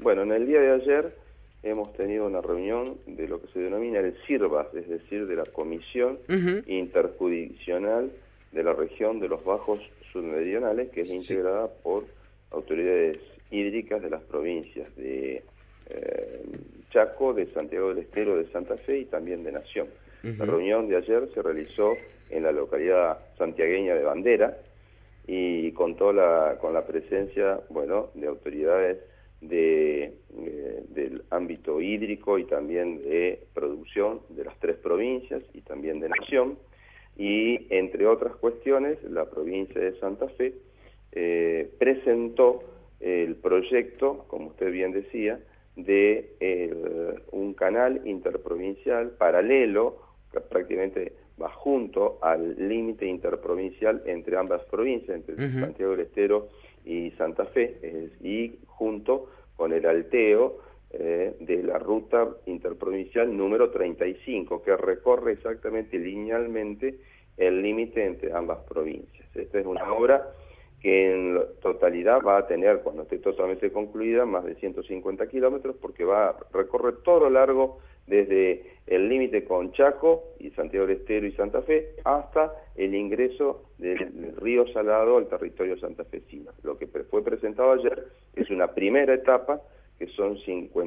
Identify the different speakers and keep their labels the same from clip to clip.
Speaker 1: Bueno, en el día de ayer hemos tenido una reunión de lo que se denomina el CIRBAS, es decir, de la Comisión Interjurisdiccional de la Región de los Bajos Submeridionales, que es integrada por autoridades hídricas de las provincias de Chaco, de Santiago del Estero, de Santa Fe y también de Nación. La reunión de ayer se realizó en la localidad santiagueña de Bandera y contó con la presencia, bueno, de autoridades del ámbito hídrico y también de producción de las 3 provincias y también de Nación, y entre otras cuestiones la provincia de Santa Fe presentó el proyecto, como usted bien decía, de un canal interprovincial paralelo, que prácticamente va junto al límite interprovincial entre ambas provincias, entre Santiago del Estero y Santa Fe, y junto con el alteo de la ruta interprovincial número 35, que recorre exactamente linealmente el límite entre ambas provincias. Esta es una obra que en totalidad va a tener, cuando esté totalmente concluida, más de 150 kilómetros, porque va a recorrer todo lo largo desde el límite con Chaco y Santiago del Estero y Santa Fe hasta el ingreso del río Salado al territorio santafesino. Lo que fue presentado ayer es una primera etapa, que son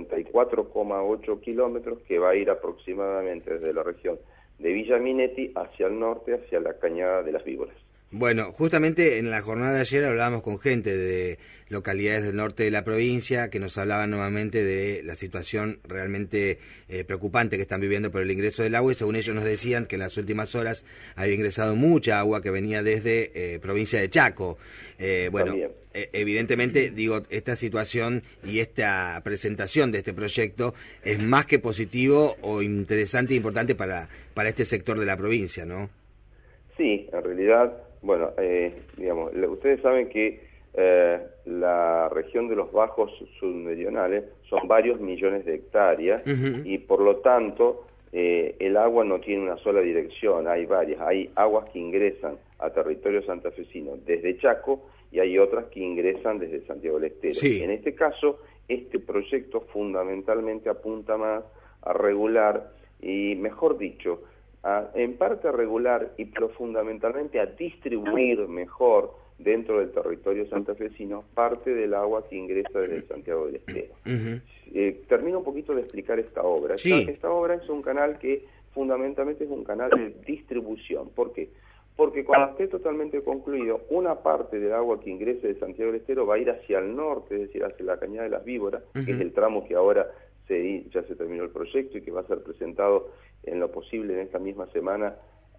Speaker 1: 54,8 kilómetros, que va a ir aproximadamente desde la región de Villa Minetti hacia el norte, hacia la Cañada de las Víboras.
Speaker 2: Bueno, justamente en la jornada de ayer hablábamos con gente de localidades del norte de la provincia que nos hablaban nuevamente de la situación realmente preocupante que están viviendo por el ingreso del agua, y según ellos nos decían que en las últimas horas había ingresado mucha agua que venía desde provincia de Chaco. Bueno, evidentemente, digo, esta situación y esta presentación de este proyecto es más que positivo o interesante e importante para este sector de la provincia, ¿no? Sí, en realidad, bueno, digamos, ustedes saben que la región de los bajos submeridionales son varios millones de hectáreas y por lo tanto el agua no tiene una sola dirección, hay varias, hay aguas que ingresan a territorio santafesino desde Chaco y hay otras que ingresan desde Santiago del Estero. Sí. En este caso, este proyecto fundamentalmente apunta más a regular y, mejor dicho, en parte a regular y pero fundamentalmente a distribuir mejor dentro del territorio santafesino parte del agua que ingresa desde Santiago del Estero. Termino un poquito de explicar esta obra. Sí. Esta obra es un canal que fundamentalmente es un canal de distribución. ¿Por qué? Porque cuando esté totalmente concluido, una parte del agua que ingrese de Santiago del Estero va a ir hacia el norte, es decir, hacia la Cañada de las Víboras, que es el tramo que ahora ya se terminó el proyecto y que va a ser presentado en lo posible en esta misma semana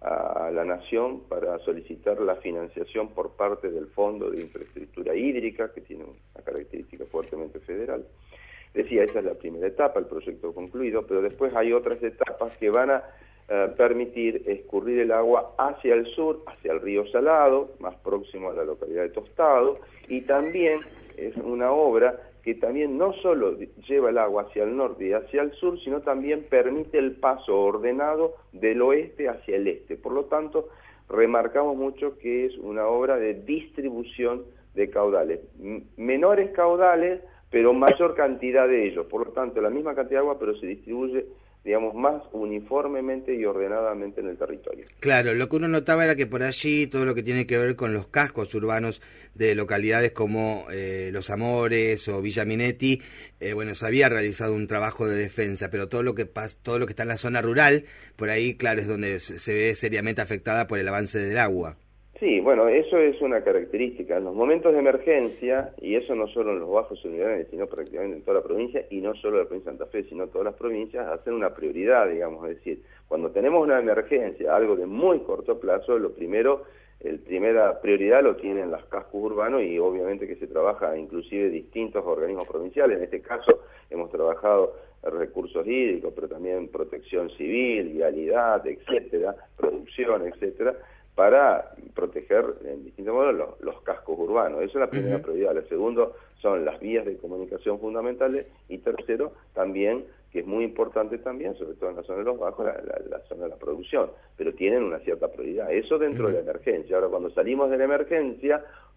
Speaker 2: a la Nación para solicitar la financiación por parte del Fondo de Infraestructura Hídrica, que tiene una característica fuertemente federal. Decía, esa es la primera etapa, el proyecto concluido, pero después hay otras etapas que van a permitir escurrir el agua hacia el sur, hacia el río Salado, más próximo a la localidad de Tostado, y también es una obra que también no solo lleva el agua hacia el norte y hacia el sur, sino también permite el paso ordenado del oeste hacia el este. Por lo tanto, remarcamos mucho que es una obra de distribución de caudales. Menores caudales, pero mayor cantidad de ellos. Por lo tanto, la misma cantidad de agua, pero se distribuye, digamos, más uniformemente y ordenadamente en el territorio. Claro, lo que uno notaba era que por allí todo lo que tiene que ver con los cascos urbanos de localidades como Los Amores o Villa Minetti, bueno, se había realizado un trabajo de defensa, pero todo lo que está en la zona rural, por ahí, claro, es donde se ve seriamente afectada por el avance del agua. Sí, bueno, eso es una característica. En los momentos de emergencia, y eso no solo en los bajos submeridionales, sino prácticamente en toda la provincia, y no solo la provincia de Santa Fe, sino todas las provincias, hacen una prioridad, digamos, es decir, cuando tenemos una emergencia, algo de muy corto plazo, la primera prioridad lo tienen los cascos urbanos y obviamente que se trabaja inclusive distintos organismos provinciales. En este caso hemos trabajado recursos hídricos, pero también protección civil, vialidad, etcétera, producción, etcétera, para proteger en distintos modos los cascos urbanos. Esa es la primera prioridad. La segunda son las vías de comunicación fundamentales y tercero también, que es muy importante también, sobre todo en la zona de los bajos, la zona de la producción, pero tienen una cierta prioridad. Eso dentro de la emergencia. Ahora, cuando salimos de la emergencia,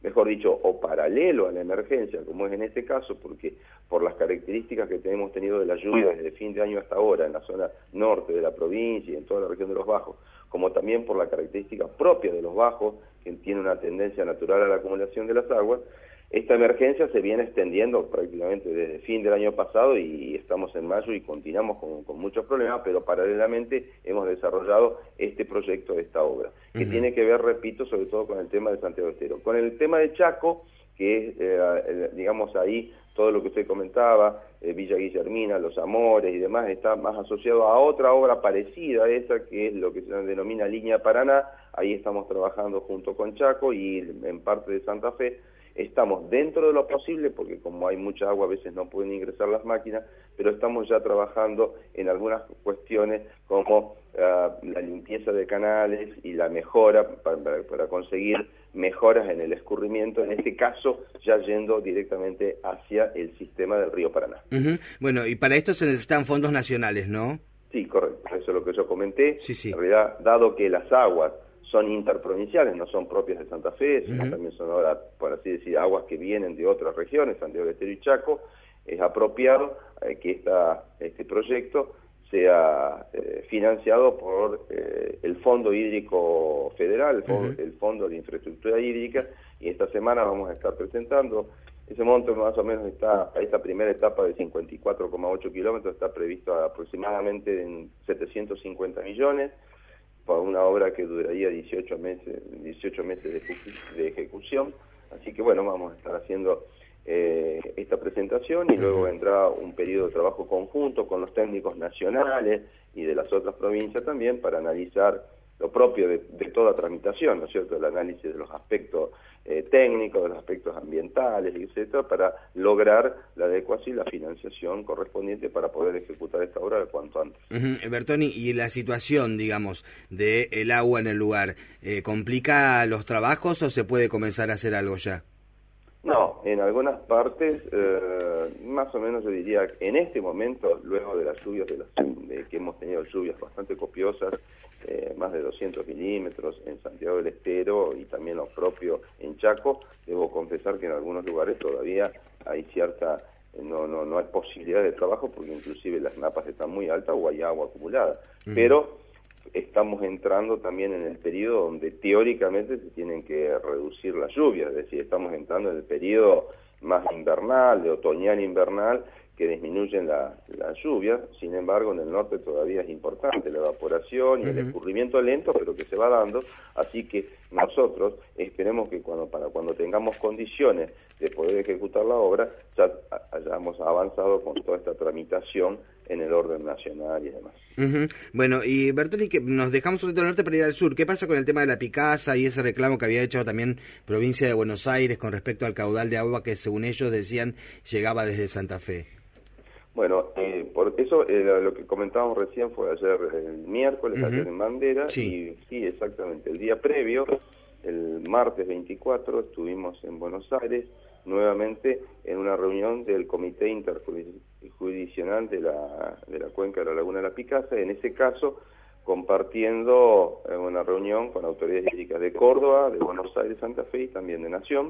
Speaker 1: mejor dicho, o paralelo a la emergencia, como es en este caso, porque por las características que hemos tenido de la lluvia desde fin de año hasta ahora en la zona norte de la provincia y en toda la región de los Bajos, como también por la característica propia de los Bajos, que tiene una tendencia natural a la acumulación de las aguas, esta emergencia se viene extendiendo prácticamente desde fin del año pasado y estamos en mayo y continuamos con muchos problemas, pero paralelamente hemos desarrollado este proyecto de esta obra, que tiene que ver, repito, sobre todo con el tema de Santiago del Estero. Con el tema de Chaco, que es, digamos, ahí todo lo que usted comentaba, Villa Guillermina, Los Amores y demás, está más asociado a otra obra parecida a esa, que es lo que se denomina Línea Paraná. Ahí estamos trabajando junto con Chaco y en parte de Santa Fe. Estamos dentro de lo posible, porque como hay mucha agua a veces no pueden ingresar las máquinas, pero estamos ya trabajando en algunas cuestiones como la limpieza de canales y la mejora para conseguir mejoras en el escurrimiento, en este caso ya yendo directamente hacia el sistema del río Paraná.
Speaker 2: Bueno, y para esto se necesitan fondos nacionales, ¿no?
Speaker 1: Sí, correcto, eso es lo que yo comenté.
Speaker 2: Sí.
Speaker 1: En realidad, dado que las aguas son interprovinciales, no son propias de Santa Fe, sino también son ahora, por así decir, aguas que vienen de otras regiones, Santiago del Estero y Chaco, es apropiado que este proyecto sea financiado por el Fondo Hídrico Federal, el Fondo de Infraestructura Hídrica, y esta semana vamos a estar presentando ese monto. Más o menos está, esta primera etapa de 54,8 kilómetros está previsto aproximadamente en 750 millones, por una obra que duraría 18 meses de ejecución. Así que bueno, vamos a estar haciendo esta presentación y luego vendrá un periodo de trabajo conjunto con los técnicos nacionales y de las otras provincias también para analizar lo propio de toda tramitación, ¿no es cierto?, el análisis de los aspectos técnicos, de los aspectos ambientales, etcétera, para lograr la adecuación y la financiación correspondiente para poder ejecutar esta obra de cuanto antes.
Speaker 2: Bertoni, y la situación, digamos, del agua en el lugar, ¿complica los trabajos o se puede comenzar a hacer algo ya?
Speaker 1: No, en algunas partes, más o menos yo diría que en este momento, luego de las lluvias, que hemos tenido lluvias bastante copiosas, más de 200 milímetros en Santiago del Estero y también lo propio en Chaco, debo confesar que en algunos lugares todavía hay cierta, no hay posibilidad de trabajo porque inclusive las napas están muy altas o hay agua acumulada, pero estamos entrando también en el periodo donde teóricamente se tienen que reducir las lluvias, es decir, estamos entrando en el periodo más invernal, de otoñal invernal, que disminuyen la lluvia. Sin embargo, en el norte todavía es importante la evaporación y el escurrimiento lento, pero que se va dando, así que nosotros esperemos que cuando tengamos condiciones de poder ejecutar la obra, ya hayamos avanzado con toda esta tramitación en el orden nacional y demás.
Speaker 2: Bueno, y Bertoni, que nos dejamos un poquito del norte para ir al sur. ¿Qué pasa con el tema de la Picasa y ese reclamo que había hecho también provincia de Buenos Aires con respecto al caudal de agua que, según ellos decían, llegaba desde Santa Fe?
Speaker 1: Bueno, por eso lo que comentábamos recién fue ayer el miércoles, ayer en Bandera, y sí, exactamente, el día previo, el martes 24, estuvimos en Buenos Aires, nuevamente en una reunión del Comité Interjurisdiccional de la Cuenca de la Laguna de la Picasa, en ese caso compartiendo una reunión con autoridades hídricas de Córdoba, de Buenos Aires, Santa Fe y también de Nación.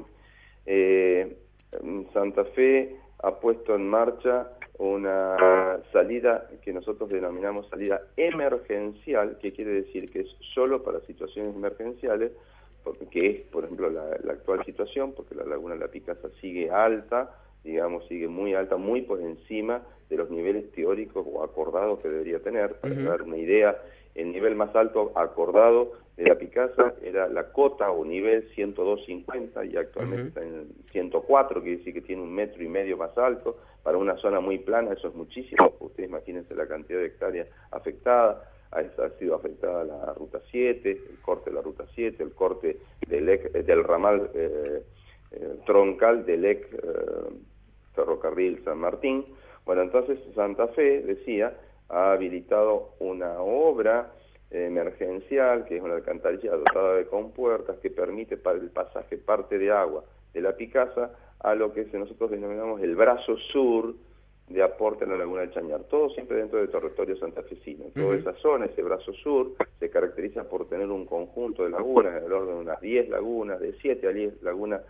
Speaker 1: Santa Fe ha puesto en marcha una salida que nosotros denominamos salida emergencial, que quiere decir que es solo para situaciones emergenciales, que es, por ejemplo, la actual situación, porque la Laguna de la Picasa sigue alta, digamos, sigue muy alta, muy por encima de los niveles teóricos o acordados que debería tener. Para dar una idea, el nivel más alto acordado de la Picasa era la cota o nivel 102.50 y actualmente está en 104, quiere decir que tiene 1,5 metros más alto. Para una zona muy plana eso es muchísimo. Ustedes imagínense la cantidad de hectáreas afectadas. Ha sido afectada la Ruta 7, el corte de la Ruta 7, el corte del ramal troncal del ferrocarril San Martín. Bueno, entonces Santa Fe, decía, ha habilitado una obra emergencial, que es una alcantarilla dotada de compuertas que permite para el pasaje parte de agua de la Picasa a lo que nosotros denominamos el brazo sur de aporte a la Laguna del Chañar, todo siempre dentro del territorio santafesino. Toda esa zona, ese brazo sur, se caracteriza por tener un conjunto de lagunas, del orden de unas 10 lagunas, de 7 a 10 lagunas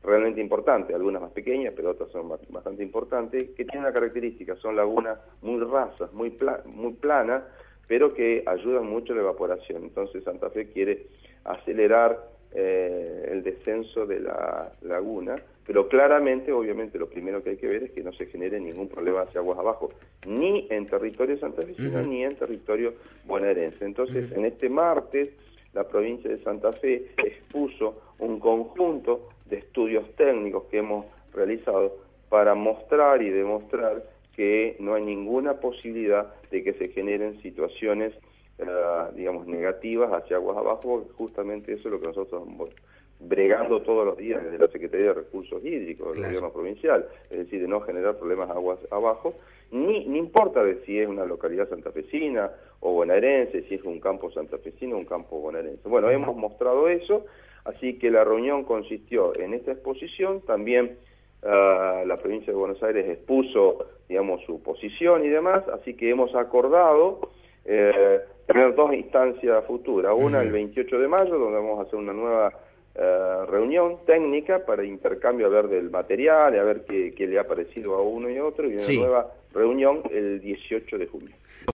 Speaker 1: realmente importantes, algunas más pequeñas, pero otras son bastante importantes, que tienen una característica, son lagunas muy rasas, muy planas, pero que ayudan mucho a la evaporación. Entonces Santa Fe quiere acelerar el descenso de la laguna, pero claramente, obviamente, lo primero que hay que ver es que no se genere ningún problema hacia aguas abajo, ni en territorio santafesino, ni en territorio bonaerense. Entonces, en este martes, la provincia de Santa Fe expuso un conjunto de estudios técnicos que hemos realizado para mostrar y demostrar que no hay ninguna posibilidad de que se generen situaciones digamos, negativas hacia aguas abajo, porque justamente eso es lo que nosotros estamos bregando todos los días desde la Secretaría de Recursos Hídricos del Gobierno Provincial, es decir, de no generar problemas aguas abajo, ni importa de si es una localidad santafesina o bonaerense, si es un campo santafesino o un campo bonaerense. Bueno, hemos mostrado eso, así que la reunión consistió en esta exposición, también la provincia de Buenos Aires expuso, digamos, su posición y demás, así que hemos acordado tener dos instancias futuras, una el 28 de mayo, donde vamos a hacer una nueva reunión técnica para intercambio, a ver del material, a ver qué le ha parecido a uno y a otro, y una nueva reunión el 18 de junio.